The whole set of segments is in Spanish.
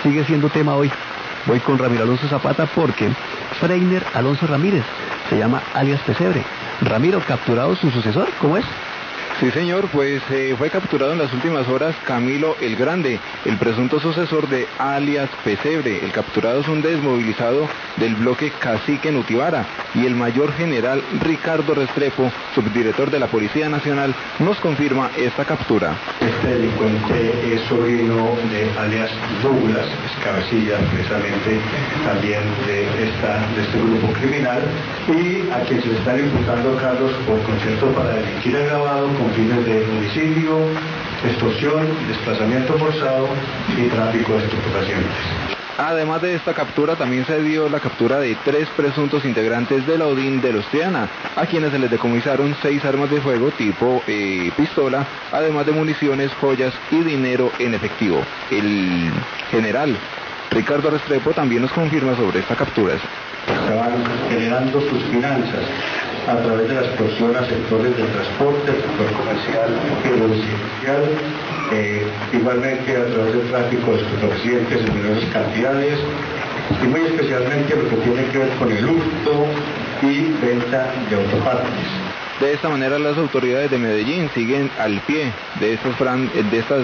sigue siendo tema hoy. Voy con Ramiro Alonso Zapata porque Freiner Alonso Ramírez se llama alias Pesebre. Ramiro, ¿capturado su sucesor? ¿Cómo es? Sí, señor, pues fue capturado en las últimas horas Camilo el Grande, el presunto sucesor de alias Pesebre. El capturado es un desmovilizado del bloque Cacique Nutibara, y el mayor general Ricardo Restrepo, subdirector de la Policía Nacional, nos confirma esta captura. Este delincuente es sobrino de alias Douglas, es cabecilla precisamente también de este grupo criminal, y a quien se le están imputando cargos por concierto para delinquir agravado con fines de homicidio, extorsión, desplazamiento forzado y tráfico de estupefacientes. Además de esta captura, también se dio la captura de 3 presuntos integrantes de la ODIN de los Triana, a quienes se les decomisaron 6 armas de fuego tipo pistola, además de municiones, joyas y dinero en efectivo. El general Ricardo Restrepo también nos confirma sobre esta captura. Estaban generando sus finanzas a través de la extorsión a sectores del transporte, el sector comercial y residencial, igualmente a través del tráfico de estupefacientes en menores cantidades, y muy especialmente lo que tiene que ver con el hurto y venta de autopartes. De esta manera, las autoridades de Medellín siguen al pie de estas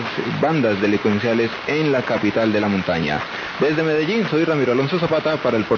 bandas delincuenciales en la capital de la montaña. Desde Medellín, soy Ramiro Alonso Zapata para el